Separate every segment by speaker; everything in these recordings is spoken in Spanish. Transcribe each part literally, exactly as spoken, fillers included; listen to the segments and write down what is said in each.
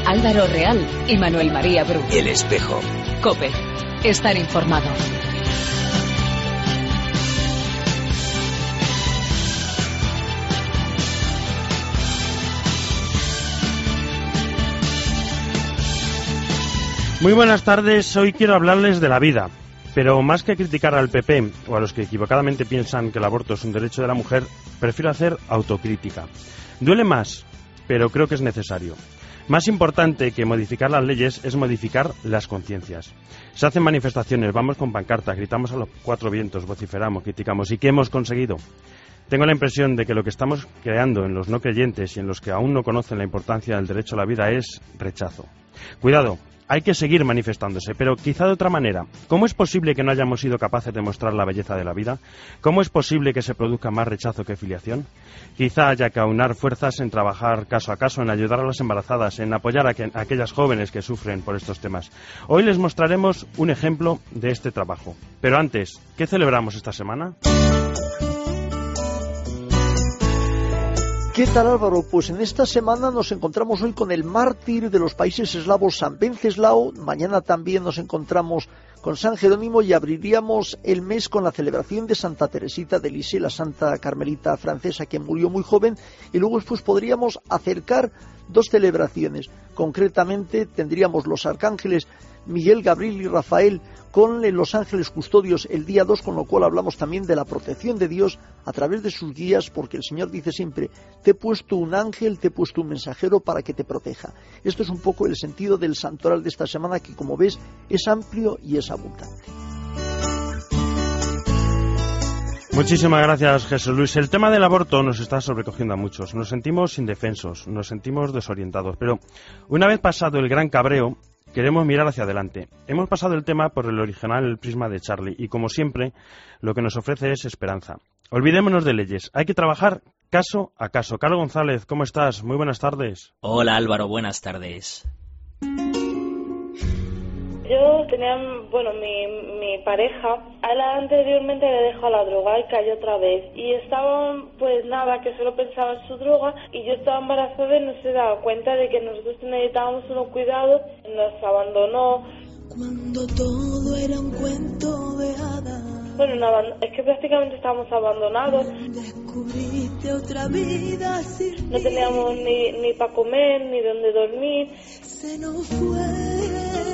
Speaker 1: Álvaro Real y Manuel María Bru.
Speaker 2: El Espejo.
Speaker 1: COPE. Estar informado.
Speaker 3: Muy buenas tardes, hoy quiero hablarles de la vida, pero más que criticar al P P o a los que equivocadamente piensan que el aborto es un derecho de la mujer, prefiero hacer autocrítica. Duele más, pero creo que es necesario. Más importante que modificar las leyes es modificar las conciencias. Se hacen manifestaciones, vamos con pancartas, gritamos a los cuatro vientos, vociferamos, criticamos. ¿Y qué hemos conseguido? Tengo la impresión de que lo que estamos creando en los no creyentes y en los que aún no conocen la importancia del derecho a la vida es rechazo. Cuidado. Hay que seguir manifestándose, pero quizá de otra manera. ¿Cómo es posible que no hayamos sido capaces de mostrar la belleza de la vida? ¿Cómo es posible que se produzca más rechazo que filiación? Quizá haya que aunar fuerzas en trabajar caso a caso, en ayudar a las embarazadas, en apoyar a, que, a aquellas jóvenes que sufren por estos temas. Hoy les mostraremos un ejemplo de este trabajo. Pero antes, ¿qué celebramos esta semana?
Speaker 4: ¿Qué tal, Álvaro? Pues en esta semana nos encontramos hoy con el mártir de los países eslavos, San Venceslao. Mañana también nos encontramos con San Jerónimo y abriríamos el mes con la celebración de Santa Teresita de Lisieux, la santa carmelita francesa que murió muy joven. Y luego después podríamos acercar dos celebraciones. Concretamente tendríamos los arcángeles Miguel, Gabriel y Rafael con los ángeles custodios el día dos, con lo cual hablamos también de la protección de Dios a través de sus guías, porque el Señor dice siempre: te he puesto un ángel, te he puesto un mensajero para que te proteja. Esto es un poco el sentido del santoral de esta semana, que como ves es amplio y es abundante.
Speaker 3: Muchísimas gracias, Jesús Luis. El tema del aborto nos está sobrecogiendo a muchos. Nos sentimos indefensos, nos sentimos desorientados, pero una vez pasado el gran cabreo, queremos mirar hacia adelante. Hemos pasado el tema por el original el prisma de Charlie y, como siempre, lo que nos ofrece es esperanza. Olvidémonos de leyes. Hay que trabajar caso a caso. Carlos González, ¿cómo estás? Muy buenas tardes.
Speaker 5: Hola, Álvaro, buenas tardes.
Speaker 6: Yo tenía, bueno, mi, mi pareja, a él anteriormente le dejó la droga y cayó otra vez. Y estaba, pues nada, que solo pensaba en su droga, y yo estaba embarazada y no se daba cuenta de que nosotros necesitábamos unos cuidados, nos abandonó.
Speaker 7: Cuando todo era un cuento de hadas.
Speaker 6: Bueno, nada, es que prácticamente estábamos abandonados.
Speaker 7: Descubriste otra vida sin
Speaker 6: no teníamos ni, ni para comer, ni donde dormir.
Speaker 7: Se nos fue.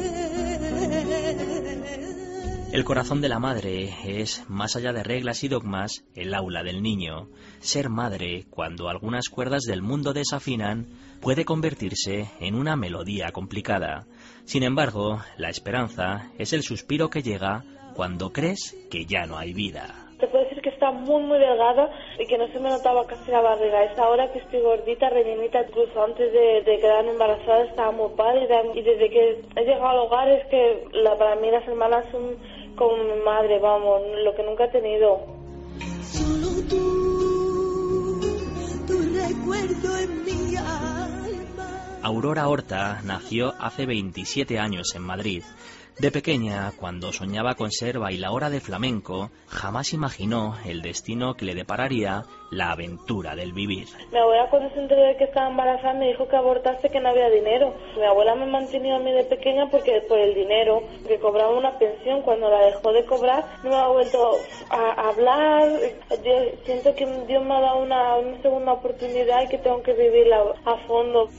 Speaker 5: El corazón de la madre es, más allá de reglas y dogmas, el aula del niño. Ser madre, cuando algunas cuerdas del mundo desafinan, puede convertirse en una melodía complicada. Sin embargo, la esperanza es el suspiro que llega cuando crees que ya no hay vida.
Speaker 6: Te puedo decir que está muy muy delgada y que no se me notaba casi la barriga. Es ahora que estoy gordita, rellenita, incluso antes de, de quedarme embarazada estaba muy pálida. Y desde que he llegado al hogar es que la, para mí las hermanas son como mi madre, vamos, lo que nunca he tenido.
Speaker 7: Solo tú, tu recuerdo en mi alma.
Speaker 5: Aurora Horta nació hace veintisiete años en Madrid. De pequeña, cuando soñaba con ser bailaora de flamenco, jamás imaginó el destino que le depararía la aventura del vivir.
Speaker 6: Mi abuela, cuando se enteró de que estaba embarazada, me dijo que abortase, que no había dinero. Mi abuela me mantenía a mí de pequeña porque por el dinero, que cobraba una pensión. Cuando la dejó de cobrar, no me ha vuelto a hablar. Yo siento que Dios me ha dado una, una segunda oportunidad y que tengo que vivirla a fondo.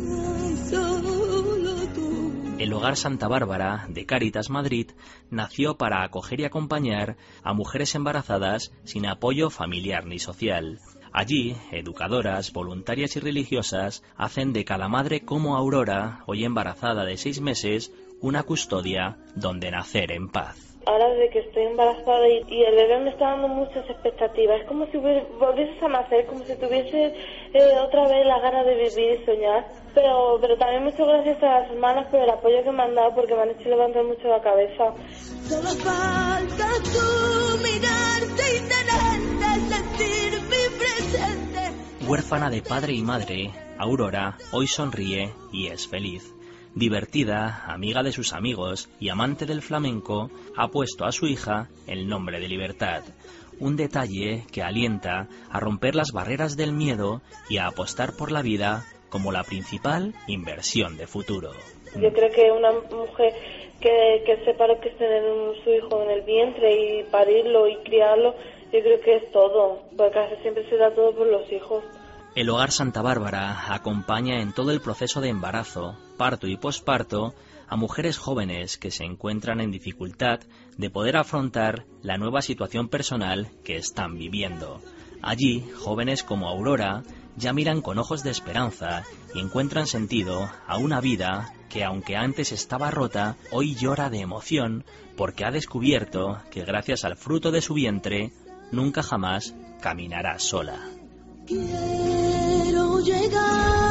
Speaker 5: El Hogar Santa Bárbara, de Cáritas Madrid, nació para acoger y acompañar a mujeres embarazadas sin apoyo familiar ni social. Allí, educadoras, voluntarias y religiosas hacen de cada madre como Aurora, hoy embarazada de seis meses, una custodia donde nacer en paz.
Speaker 6: Ahora desde que estoy embarazada y, y el bebé me está dando muchas expectativas, es como si volvieses a nacer, como si tuviese eh, otra vez la gana de vivir y soñar. Pero, pero también muchas gracias a las hermanas por el apoyo que me han dado, porque me han hecho levantar mucho la cabeza.
Speaker 7: Solo falta tú mirarte y tenerte, sentir mi presente.
Speaker 5: Huérfana de padre y madre, Aurora hoy sonríe y es feliz. Divertida, amiga de sus amigos y amante del flamenco, ha puesto a su hija el nombre de Libertad. Un detalle que alienta a romper las barreras del miedo y a apostar por la vida como la principal inversión de futuro.
Speaker 6: Yo creo que una mujer que, que sepa lo que es tener un, su hijo en el vientre y parirlo y criarlo, yo creo que es todo, porque casi siempre se da todo por los hijos.
Speaker 5: El Hogar Santa Bárbara acompaña en todo el proceso de embarazo, parto y posparto a mujeres jóvenes que se encuentran en dificultad de poder afrontar la nueva situación personal que están viviendo. Allí, jóvenes como Aurora ya miran con ojos de esperanza y encuentran sentido a una vida que, aunque antes estaba rota, hoy llora de emoción porque ha descubierto que gracias al fruto de su vientre nunca jamás caminará sola.
Speaker 7: Quiero llegar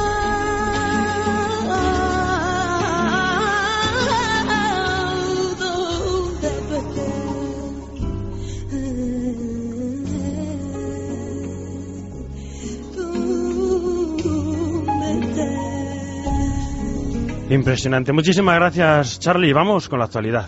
Speaker 7: donde tú estés. Tú me estés.
Speaker 3: Impresionante. Muchísimas gracias, Charlie. Vamos con la actualidad.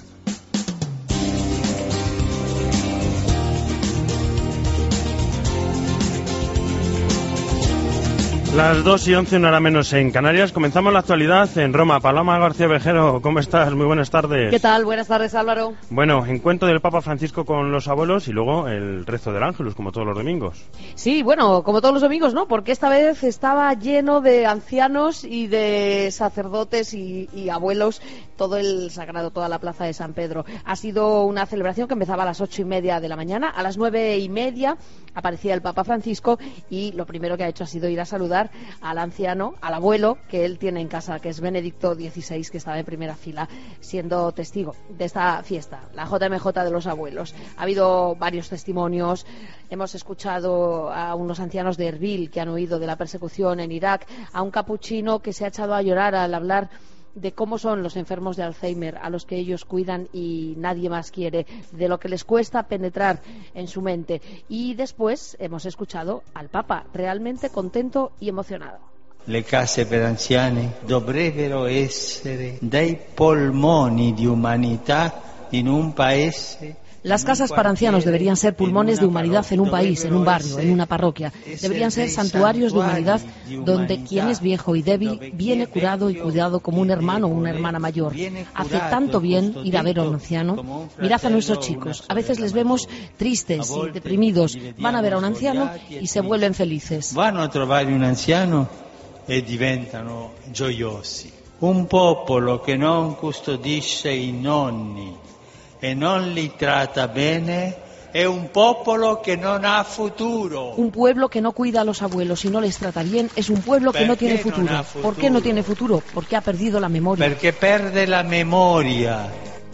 Speaker 3: Las dos y once, una hora menos en Canarias. Comenzamos la actualidad en Roma. Paloma García Vejero, ¿cómo estás? Muy buenas tardes.
Speaker 2: ¿Qué tal? Buenas tardes, Álvaro.
Speaker 3: Bueno, encuentro del Papa Francisco con los abuelos y luego el rezo del Ángelus, como todos los domingos.
Speaker 2: Sí, bueno, como todos los domingos, ¿no? Porque esta vez estaba lleno de ancianos y de sacerdotes y, y abuelos, todo el sagrado, toda la plaza de San Pedro. Ha sido una celebración que empezaba a las ocho y media de la mañana. A las nueve y media aparecía el Papa Francisco y lo primero que ha hecho ha sido ir a saludar al anciano, al abuelo que él tiene en casa, que es Benedicto dieciséis, que estaba en primera fila siendo testigo de esta fiesta, la J M J de los abuelos. Ha habido varios testimonios. Hemos escuchado a unos ancianos de Erbil que han huido de la persecución en Irak, a un capuchino que se ha echado a llorar al hablar de cómo son los enfermos de Alzheimer a los que ellos cuidan y nadie más quiere, de lo que les cuesta penetrar en su mente. Y después hemos escuchado al Papa realmente contento y emocionado.
Speaker 8: Le case per anziani dovrebbero essere dei polmoni di umanità in un paese.
Speaker 2: Las casas para ancianos deberían ser pulmones de humanidad en un país, en un barrio, en una parroquia. Deberían ser santuarios de humanidad donde quien es viejo y débil viene curado y cuidado como un hermano o una hermana mayor. Hace tanto bien ir a ver a un anciano. Mirad a nuestros chicos. A veces les vemos tristes y deprimidos. Van a ver a un anciano y se vuelven felices.
Speaker 8: Van a trovare un anciano e diventano gioiosi. Un popolo che non custodisce i nonni e non li tratta bene è un popolo che non ha futuro.
Speaker 2: Un pueblo que no cuida a los abuelos y no les trata bien es un pueblo que no tiene futuro. ¿Por qué no tiene futuro? Porque ha perdido la memoria.
Speaker 8: Perché perde la memoria.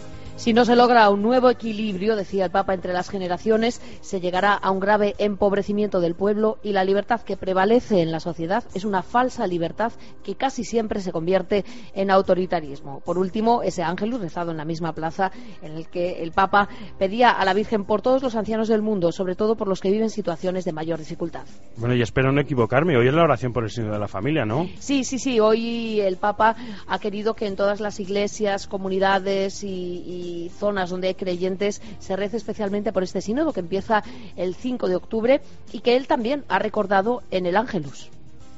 Speaker 2: Si no se logra un nuevo equilibrio, decía el Papa, entre las generaciones, se llegará a un grave empobrecimiento del pueblo y la libertad que prevalece en la sociedad es una falsa libertad que casi siempre se convierte en autoritarismo. Por último, ese ángelus rezado en la misma plaza en el que el Papa pedía a la Virgen por todos los ancianos del mundo, sobre todo por los que viven situaciones de mayor dificultad.
Speaker 3: Bueno, y espero no equivocarme, hoy es la oración por el signo de la familia, ¿no?
Speaker 2: Sí, sí, sí, hoy el Papa ha querido que en todas las iglesias, comunidades y, y y zonas donde hay creyentes se reza especialmente por este sínodo que empieza el cinco de octubre y que él también ha recordado en el Ángelus.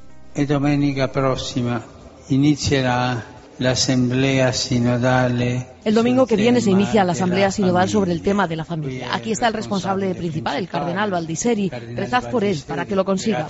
Speaker 8: E domenica próxima inizierà l'assemblea sinodale.
Speaker 2: El domingo que viene se inicia la asamblea sinodal sobre el tema de la familia. Aquí está el responsable principal, el cardenal Baldisseri. Rezad por él para que lo consiga.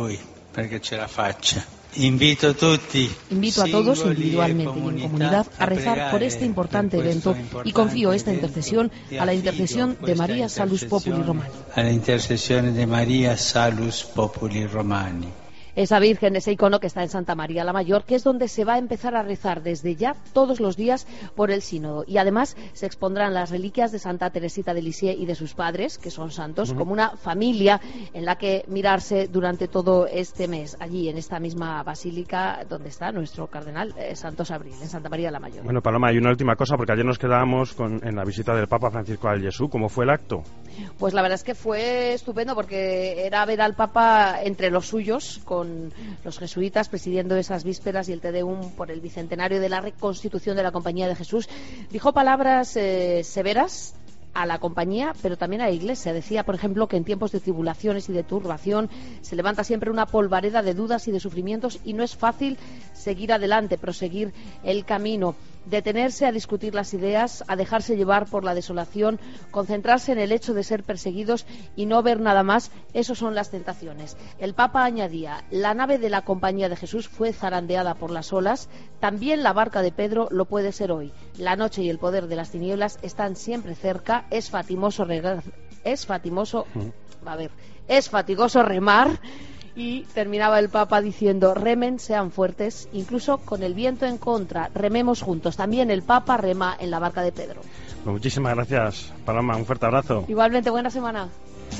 Speaker 8: Invito, tutti,
Speaker 2: Invito a todos individualmente y en comunidad a rezar por este importante evento y confío esta intercesión a la intercesión de María Salus Populi Romani.
Speaker 8: A la intercesión de María Salus Populi Romani.
Speaker 2: Esa Virgen, ese icono que está en Santa María la Mayor, que es donde se va a empezar a rezar desde ya todos los días por el sínodo. Y además se expondrán las reliquias de Santa Teresita de Lisieux y de sus padres, que son santos, uh-huh. como una familia en la que mirarse durante todo este mes, allí en esta misma basílica donde está nuestro cardenal eh, Santos Abril, en Santa María la Mayor.
Speaker 3: Bueno, Paloma, hay una última cosa, porque ayer nos quedábamos con, en la visita del Papa Francisco al Jesús. ¿Cómo fue el acto?
Speaker 2: Pues la verdad es que fue estupendo, porque era ver al Papa entre los suyos, con los jesuitas presidiendo esas vísperas y el Te Deum por el bicentenario de la reconstitución de la Compañía de Jesús. Dijo palabras eh, severas, a la compañía, pero también a la Iglesia. Decía, por ejemplo, que en tiempos de tribulaciones y de turbación se levanta siempre una polvareda de dudas y de sufrimientos y no es fácil seguir adelante, proseguir el camino, detenerse a discutir las ideas, a dejarse llevar por la desolación, concentrarse en el hecho de ser perseguidos y no ver nada más. Esos son las tentaciones. El Papa añadía, la nave de la Compañía de Jesús fue zarandeada por las olas, también la barca de Pedro lo puede ser hoy. La noche y el poder de las tinieblas están siempre cerca, es fatimoso regar, es fatimoso, a ver, es fatigoso remar. Y terminaba el Papa diciendo, remen, sean fuertes, incluso con el viento en contra, rememos juntos. También el Papa rema en la barca de Pedro.
Speaker 3: Pues muchísimas gracias, Paloma, un fuerte abrazo.
Speaker 2: Igualmente, buena semana.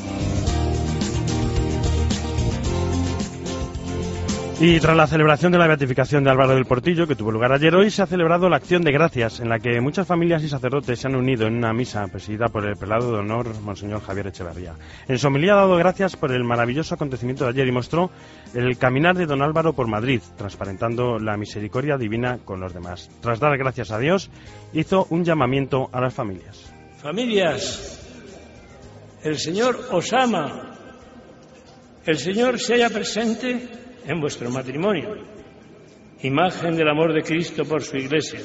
Speaker 3: Y tras la celebración de la beatificación de Álvaro del Portillo, que tuvo lugar ayer, hoy se ha celebrado la Acción de Gracias, en la que muchas familias y sacerdotes se han unido en una misa presidida por el prelado de honor, Monseñor Javier Echeverría. En su homilía ha dado gracias por el maravilloso acontecimiento de ayer y mostró el caminar de don Álvaro por Madrid, transparentando la misericordia divina con los demás. Tras dar gracias a Dios, hizo un llamamiento a las familias.
Speaker 9: Familias, el Señor os ama, el Señor se halla presente en vuestro matrimonio, imagen del amor de Cristo por su Iglesia.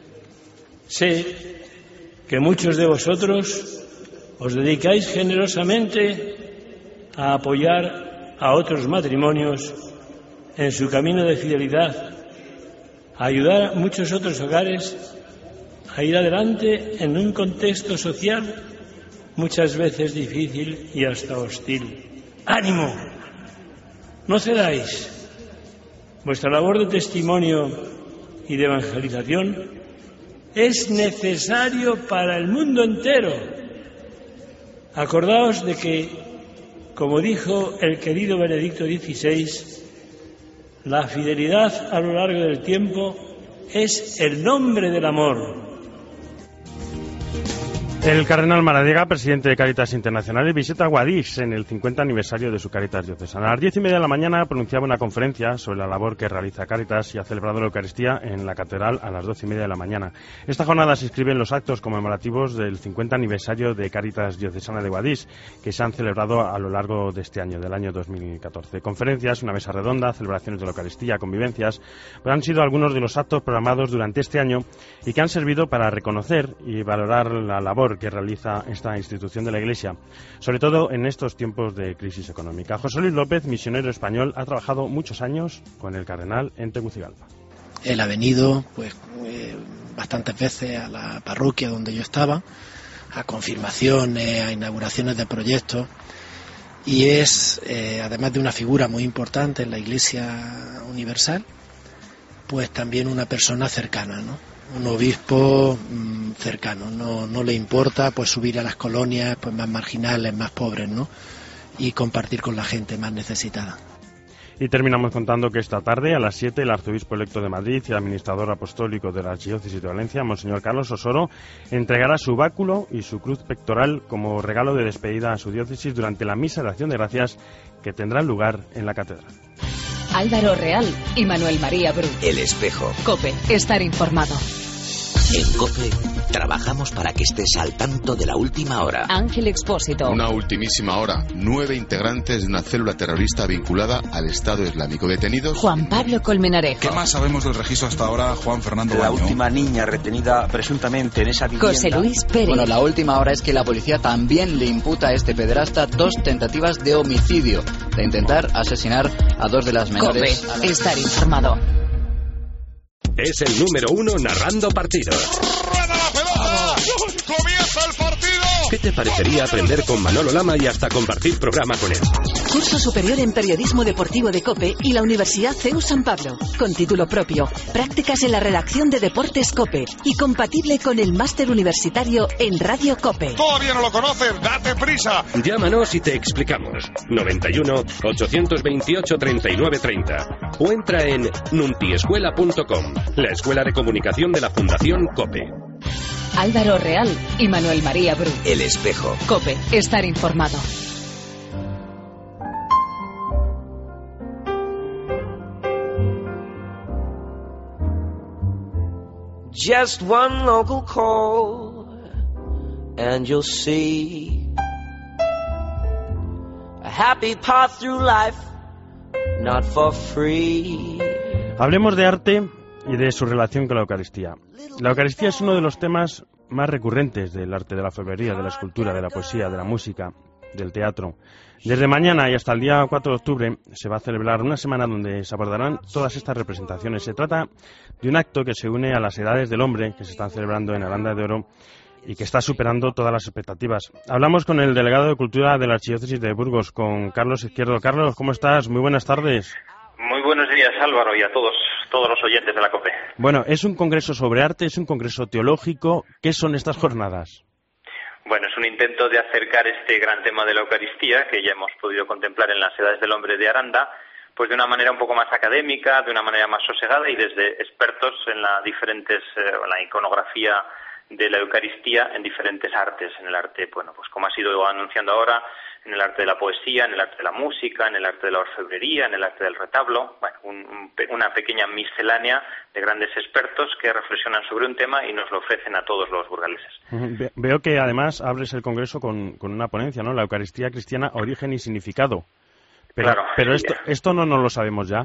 Speaker 9: Sé que muchos de vosotros os dedicáis generosamente a apoyar a otros matrimonios en su camino de fidelidad, a ayudar a muchos otros hogares a ir adelante en un contexto social muchas veces difícil y hasta hostil. ¡Ánimo! No cedáis. Vuestra labor de testimonio y de evangelización es necesario para el mundo entero. Acordaos de que, como dijo el querido Benedicto dieciséis, la fidelidad a lo largo del tiempo es el nombre del amor.
Speaker 3: El cardenal Maradiaga, presidente de Cáritas Internacionales, visita Guadix en el cincuenta aniversario de su Cáritas diocesana. A las diez y media de la mañana pronunciaba una conferencia sobre la labor que realiza Cáritas y ha celebrado la Eucaristía en la catedral a las doce y media de la mañana. Esta jornada se inscribe en los actos conmemorativos del cincuenta aniversario de Cáritas diocesana de Guadix, que se han celebrado a lo largo de este año, del año dos mil catorce. Conferencias, una mesa redonda, celebraciones de la Eucaristía, convivencias, pero han sido algunos de los actos programados durante este año y que han servido para reconocer y valorar la labor que realiza esta institución de la Iglesia, sobre todo en estos tiempos de crisis económica. José Luis López, misionero español, ha trabajado muchos años con el cardenal en Tegucigalpa.
Speaker 10: Él ha venido pues eh, bastantes veces a la parroquia donde yo estaba, a confirmaciones, a inauguraciones de proyectos, y es, eh, además de una figura muy importante en la Iglesia universal, pues también una persona cercana, ¿no? Un obispo mmm, cercano, no, no le importa pues subir a las colonias pues más marginales, más pobres, ¿no? Y compartir con la gente más necesitada.
Speaker 3: Y terminamos contando que esta tarde, a las siete, el arzobispo electo de Madrid y administrador apostólico de la Archidiócesis de Valencia, Monseñor Carlos Osoro, entregará su báculo y su cruz pectoral como regalo de despedida a su diócesis durante la misa de acción de gracias que tendrá lugar en la catedral.
Speaker 1: Álvaro Real y Manuel María Bru.
Speaker 11: El Espejo.
Speaker 1: COPE. Estar informado.
Speaker 11: En COPE trabajamos para que estés al tanto de la última hora.
Speaker 1: Ángel Expósito.
Speaker 12: Una ultimísima hora. Nueve integrantes de una célula terrorista vinculada al Estado Islámico detenidos.
Speaker 1: Juan Pablo Colmenarejo.
Speaker 13: ¿Qué más sabemos del registro hasta ahora, Juan Fernando
Speaker 14: La
Speaker 13: Baño?
Speaker 14: última niña retenida presuntamente en esa vivienda.
Speaker 1: José Luis Pérez.
Speaker 15: Bueno, la última hora es que la policía también le imputa a este pederasta dos tentativas de homicidio, de intentar asesinar a dos de las menores.
Speaker 1: COPE. Estar informado.
Speaker 16: Es el número uno narrando partidos.
Speaker 17: ¡Rueda la pelota! ¡Comienza el partido!
Speaker 16: ¿Qué te parecería aprender con Manolo Lama y hasta compartir programa con él?
Speaker 18: Curso superior en periodismo deportivo de COPE y la Universidad C E U San Pablo. Con título propio, prácticas en la redacción de Deportes COPE y compatible con el máster universitario en Radio COPE.
Speaker 17: ¿Todavía no lo conoces? ¡Date prisa!
Speaker 16: Llámanos y te explicamos. noventa y uno, ochocientos veintiocho, treinta y nueve treinta o entra en nuntiescuela punto com, la escuela de comunicación de la Fundación COPE.
Speaker 1: Álvaro Real y Manuel María Bru.
Speaker 11: El Espejo.
Speaker 1: COPE. Estar informado.
Speaker 19: Just one local call and you'll see a happy path through life, not for free.
Speaker 3: Hablemos de arte y de su relación con la Eucaristía. La Eucaristía es uno de los temas más recurrentes del arte, de la orfebrería, de la escultura, de la poesía, de la música, del teatro. Desde mañana y hasta el día cuatro de octubre se va a celebrar una semana donde se abordarán todas estas representaciones. Se trata de un acto que se une a las edades del hombre que se están celebrando en Aranda de Oro y que está superando todas las expectativas. Hablamos con el delegado de Cultura de la Archidiócesis de Burgos, con Carlos Izquierdo. Carlos, ¿cómo estás? Muy buenas tardes.
Speaker 20: Muy buenos días, Álvaro, y a todos, todos los oyentes de la COPE.
Speaker 3: Bueno, es un congreso sobre arte, es un congreso teológico. ¿Qué son estas jornadas?
Speaker 20: Bueno, es un intento de acercar este gran tema de la Eucaristía, que ya hemos podido contemplar en las edades del hombre de Aranda, pues de una manera un poco más académica, de una manera más sosegada y desde expertos en la diferentes, eh, la iconografía de la Eucaristía en diferentes artes, en el arte, bueno, pues como ha sido anunciando ahora, en el arte de la poesía, en el arte de la música, en el arte de la orfebrería, en el arte del retablo, bueno, un, un, una pequeña miscelánea de grandes expertos que reflexionan sobre un tema y nos lo ofrecen a todos los burgaleses.
Speaker 3: Ve, veo que además abres el congreso con, con una ponencia, ¿no? La Eucaristía cristiana, origen y significado. Pero,
Speaker 20: claro,
Speaker 3: pero
Speaker 20: sí,
Speaker 3: esto, esto no nos lo sabemos ya.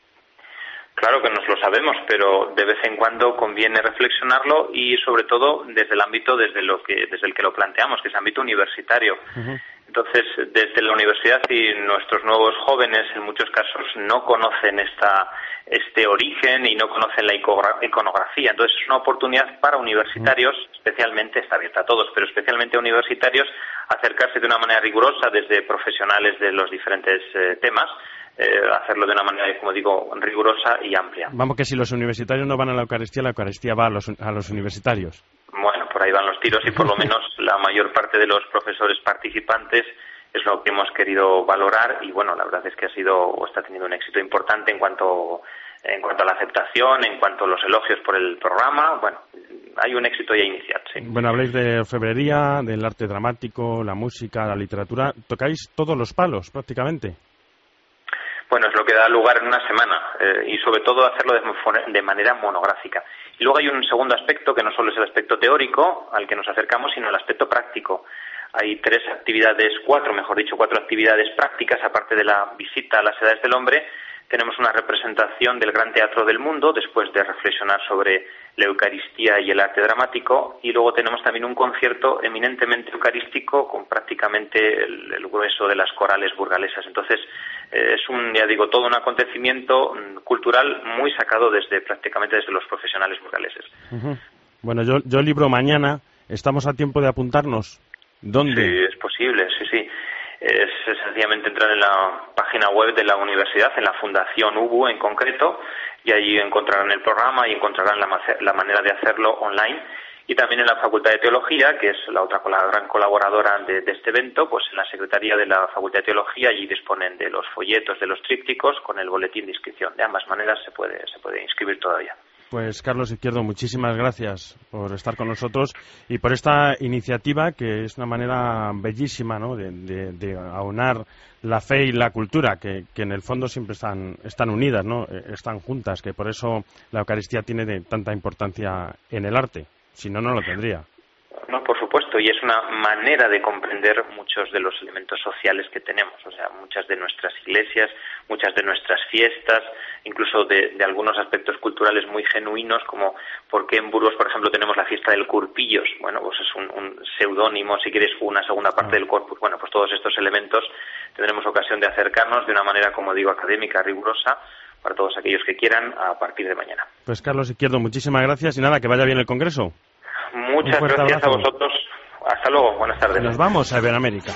Speaker 20: Claro que nos lo sabemos, pero de vez en cuando conviene reflexionarlo y sobre todo desde el ámbito desde lo que desde el que lo planteamos, que es el ámbito universitario. Uh-huh. Entonces, desde la universidad y nuestros nuevos jóvenes en muchos casos no conocen esta este origen y no conocen la iconografía. Entonces, es una oportunidad para universitarios, especialmente, está abierta a todos, pero especialmente a universitarios, acercarse de una manera rigurosa desde profesionales de los diferentes eh, temas, Eh, hacerlo de una manera, como digo, rigurosa y amplia.
Speaker 3: Vamos, que si los universitarios no van a la Eucaristía, la Eucaristía va a los, a los universitarios.
Speaker 20: Bueno, por ahí van los tiros y por lo menos la mayor parte de los profesores participantes es lo que hemos querido valorar y bueno, la verdad es que ha sido o está teniendo un éxito importante en cuanto en cuanto a la aceptación, en cuanto a los elogios por el programa. Bueno, hay un éxito ya inicial, sí.
Speaker 3: Bueno, habláis de orfebrería, del arte dramático, la música, la literatura. Tocáis todos los palos, prácticamente.
Speaker 20: Bueno, es lo que da lugar en una semana eh, y sobre todo hacerlo de, de manera monográfica. Y luego hay un segundo aspecto que no solo es el aspecto teórico al que nos acercamos, sino el aspecto práctico. Hay tres actividades, cuatro, mejor dicho, cuatro actividades prácticas, aparte de la visita a las edades del hombre. Tenemos una representación del Gran Teatro del Mundo, después de reflexionar sobre la Eucaristía y el arte dramático, y luego tenemos también un concierto eminentemente eucarístico con prácticamente el, el grueso de las corales burgalesas. Entonces, eh, es un, ya digo, todo un acontecimiento cultural muy sacado desde prácticamente desde los profesionales burgaleses.
Speaker 3: Uh-huh. Bueno, yo, yo libro mañana, ¿estamos a tiempo de apuntarnos? ¿Dónde?
Speaker 20: Sí, es posible, sí, sí. Es sencillamente entrar en la página web de la universidad, en la Fundación U B U en concreto, y allí encontrarán el programa y encontrarán la, la manera de hacerlo online. Y también en la Facultad de Teología, que es la otra la gran colaboradora de, de este evento, pues en la Secretaría de la Facultad de Teología allí disponen de los folletos, de los trípticos, con el boletín de inscripción. De ambas maneras se puede, se puede inscribir todavía.
Speaker 3: Pues Carlos Izquierdo, muchísimas gracias por estar con nosotros y por esta iniciativa que es una manera bellísima, ¿no?, de, de, de aunar la fe y la cultura, que, que en el fondo siempre están, están unidas, ¿no?, están juntas, que por eso la Eucaristía tiene de tanta importancia en el arte, si no, no lo tendría.
Speaker 20: No, por supuesto, y es una manera de comprender muchos de los elementos sociales que tenemos, o sea, muchas de nuestras iglesias, muchas de nuestras fiestas, incluso de, de algunos aspectos culturales muy genuinos, como por qué en Burgos, por ejemplo, tenemos la fiesta del Curpillos. Bueno, pues es un, un seudónimo, si quieres, una segunda parte del corpus. Bueno, pues todos estos elementos tendremos ocasión de acercarnos de una manera, como digo, académica, rigurosa, para todos aquellos que quieran, a partir de mañana.
Speaker 3: Pues Carlos Izquierdo, muchísimas gracias y nada, que vaya bien el Congreso.
Speaker 20: Muchas gracias abrazo. A vosotros. Hasta luego. Buenas tardes.
Speaker 3: Nos vamos a Iberoamérica.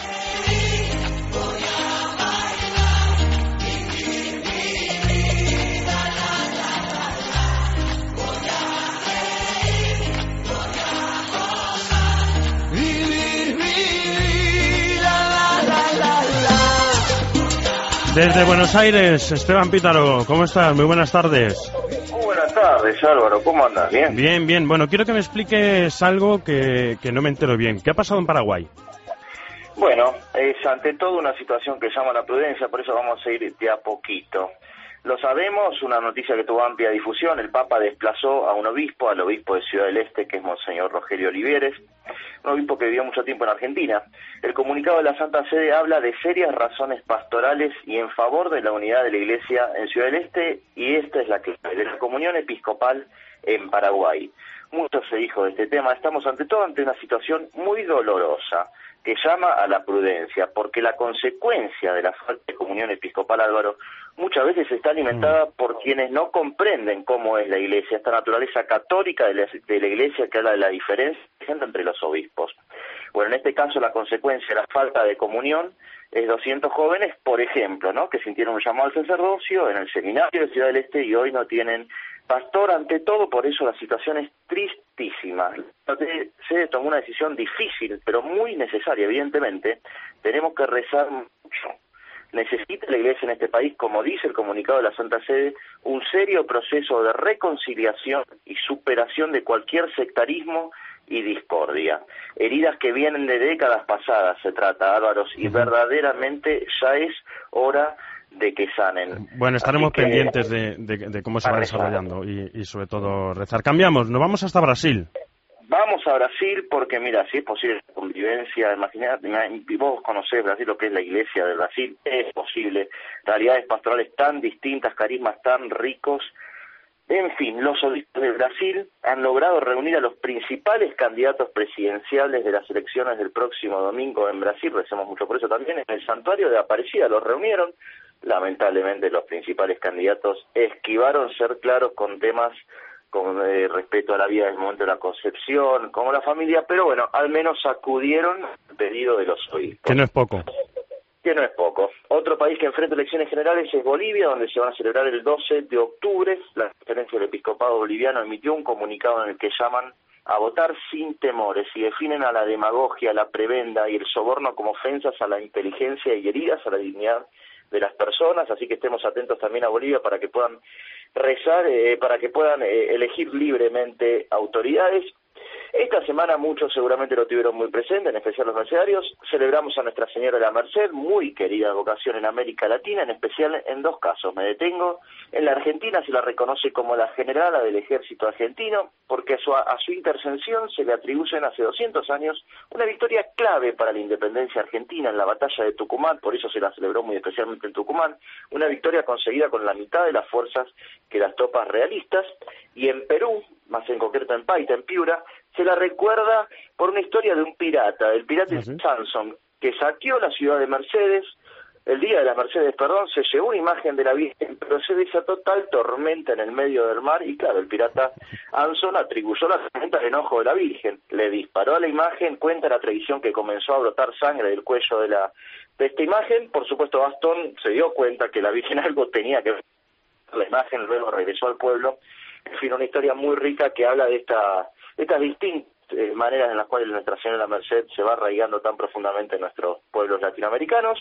Speaker 3: Desde Buenos Aires, Esteban Pítaro, ¿cómo estás? Muy buenas tardes.
Speaker 21: Muy buenas tardes, Álvaro, ¿cómo andas? ¿Bien?
Speaker 3: Bien, bien. Bueno, quiero que me expliques algo que, que no me entero bien. ¿Qué ha pasado en Paraguay?
Speaker 21: Bueno, es ante todo una situación que llama la prudencia, por eso vamos a ir de a poquito. Lo sabemos, una noticia que tuvo amplia difusión. El Papa desplazó a un obispo, al obispo de Ciudad del Este, que es Monseñor Rogelio Olivieres, un obispo que vivió mucho tiempo en Argentina. El comunicado de la Santa Sede habla de serias razones pastorales y en favor de la unidad de la Iglesia en Ciudad del Este, y esta es la clave de la comunión episcopal en Paraguay. Mucho se dijo de este tema. Estamos ante todo ante una situación muy dolorosa que llama a la prudencia, porque la consecuencia de la falta de comunión episcopal, Álvaro, muchas veces está alimentada por quienes no comprenden cómo es la Iglesia, esta naturaleza católica de la, de la Iglesia que habla de la diferencia entre los obispos. Bueno, en este caso la consecuencia de la falta de comunión es doscientos jóvenes, por ejemplo, ¿no?, que sintieron un llamado al sacerdocio en el seminario de Ciudad del Este y hoy no tienen pastor. Ante todo, por eso la situación es tristísima. Se tomó una decisión difícil, pero muy necesaria, evidentemente. Tenemos que rezar mucho. Necesita la Iglesia en este país, como dice el comunicado de la Santa Sede, un serio proceso de reconciliación y superación de cualquier sectarismo y discordia. Heridas que vienen de décadas pasadas, se trata, Álvaro, y verdaderamente ya es hora de que sanen.
Speaker 3: Bueno, estaremos
Speaker 21: que,
Speaker 3: pendientes de, de, de cómo se va desarrollando y, y sobre todo rezar. Cambiamos, nos vamos hasta Brasil.
Speaker 21: Vamos a Brasil porque, mira, si es posible la convivencia, imaginad, vos conocés Brasil, lo que es la Iglesia de Brasil, es posible, realidades pastorales tan distintas, carismas tan ricos. En fin, los obispos de Brasil han logrado reunir a los principales candidatos presidenciales de las elecciones del próximo domingo en Brasil, recemos mucho por eso también, en el santuario de Aparecida los reunieron. Lamentablemente los principales candidatos esquivaron ser claros con temas con eh, respecto a la vida del momento de la concepción, como la familia, pero bueno, al menos acudieron al pedido de los obispos.
Speaker 3: Que no es poco.
Speaker 21: Que no es poco. Otro país que enfrenta elecciones generales es Bolivia, donde se van a celebrar el doce de octubre. La Conferencia del Episcopado Boliviano emitió un comunicado en el que llaman a votar sin temores y definen a la demagogia, la prebenda y el soborno como ofensas a la inteligencia y heridas a la dignidad de las personas, así que estemos atentos también a Bolivia para que puedan rezar, eh, para que puedan eh, elegir libremente autoridades. Esta semana muchos seguramente lo tuvieron muy presente, en especial los mercedarios. Celebramos a Nuestra Señora de la Merced, muy querida vocación en América Latina, en especial en dos casos. Me detengo. En la Argentina se la reconoce como la generala del ejército argentino, porque a su, a su intercesión se le atribuyen hace doscientos años una victoria clave para la independencia argentina en la batalla de Tucumán, por eso se la celebró muy especialmente en Tucumán, una victoria conseguida con la mitad de las fuerzas que las tropas realistas. Y en Perú, más en concreto en Paita, en Piura, se la recuerda por una historia de un pirata, el pirata ¿Ah, sí? Samson, que saqueó la ciudad de Mercedes, el día de las Mercedes, perdón, se llevó una imagen de la Virgen, pero se desató tal tormenta en el medio del mar, y claro, el pirata Anson atribuyó la tormenta al enojo de la Virgen, le disparó a la imagen, cuenta la tradición que comenzó a brotar sangre del cuello de la de esta imagen. Por supuesto, Gastón se dio cuenta que la Virgen algo tenía que ver con la imagen, luego regresó al pueblo. En fin, una historia muy rica que habla de esta de estas distintas eh, maneras en las cuales Nuestra Señora de la Merced se va arraigando tan profundamente en nuestros pueblos latinoamericanos.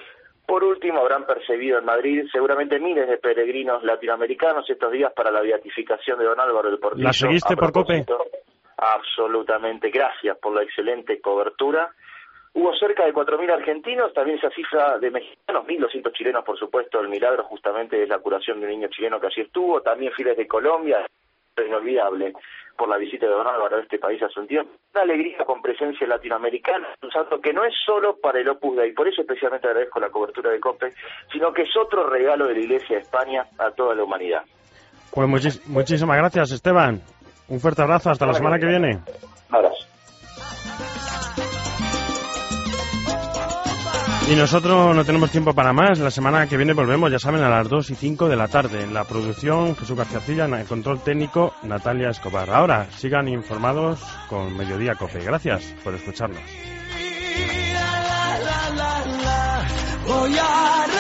Speaker 21: Por último, habrán percibido en Madrid seguramente miles de peregrinos latinoamericanos estos días para la beatificación de don Álvaro del Portillo.
Speaker 3: ¿La seguiste por COPE?
Speaker 21: Absolutamente, gracias por la excelente cobertura. Hubo cerca de cuatro mil argentinos, también esa cifra de mexicanos, mil doscientos chilenos, por supuesto. El milagro justamente es la curación de un niño chileno que allí estuvo, también files de Colombia, inolvidable por la visita de don Álvaro a este país hace un tiempo. Una alegría con presencia latinoamericana, un santo que no es solo para el Opus Dei, por eso especialmente agradezco la cobertura de COPE, sino que es otro regalo de la Iglesia de España a toda la humanidad.
Speaker 3: Pues muchis- muchísimas gracias, Esteban. Un fuerte abrazo, hasta la semana que viene.
Speaker 21: Un abrazo.
Speaker 3: Y nosotros no tenemos tiempo para más. La semana que viene volvemos, ya saben, a las dos y cinco de la tarde. En la producción, Jesús García, en el control técnico, Natalia Escobar. Ahora, sigan informados con Mediodía COPE. Gracias por escucharnos.
Speaker 7: Voy a